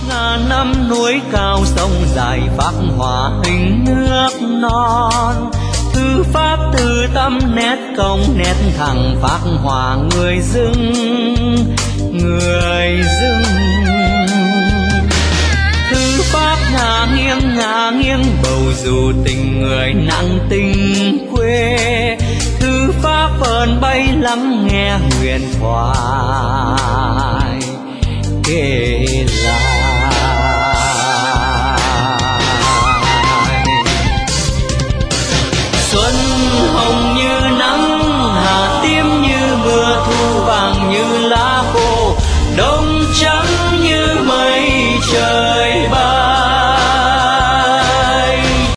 ngàn năm núi cao sông dài phác họa hình nước non. Thư pháp từ tâm nét cong nét thẳng phác họa người dưng người dưng. Thư pháp ngả nghiêng bầu dù tình người nặng tình quê. Thư pháp vờn bay lắng nghe huyền thoại kể lại.